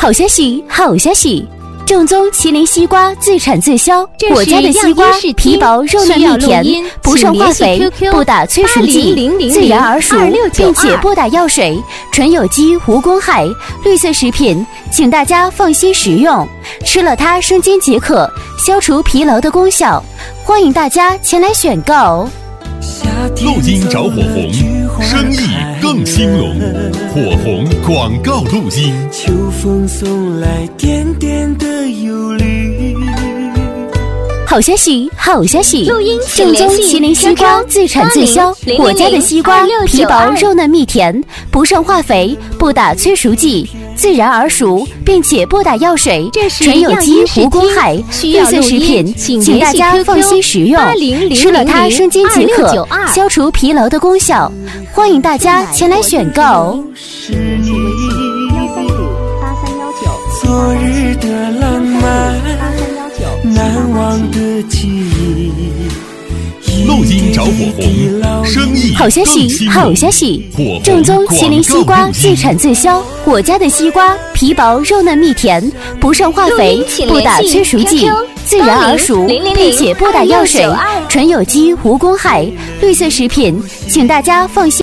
好消息，好消息！正宗麒麟西瓜自产自销，我家的西瓜皮薄肉嫩蜜甜，不胜化肥，不打催熟剂，自然而熟，并且不打药水，纯有机无公害，绿色食品，请大家放心食用。吃了它生津解渴，消除疲劳的功效，欢迎大家前来选购。 路金找火红，生意更兴隆。火红广告路金。秋风送来点点的忧虑。 好消息，好消息！正宗麒麟西瓜自产自销，我家的西瓜皮薄肉嫩蜜甜，不胜化肥，不打催熟剂，自然而熟，并且不打药水，纯有机无公害，绿色食品，请大家放心食用。吃了它生津解渴，消除疲劳的功效，欢迎大家前来选购。 昨日的浪漫，难忘的记忆。 路金找火红，生意好消息，好消息！正宗麒麟西瓜自产自销，我家的西瓜皮薄肉嫩蜜甜，不胜化肥，不打催熟剂，自然而熟，并且不打药水，纯有机无公害，绿色食品，请大家放心。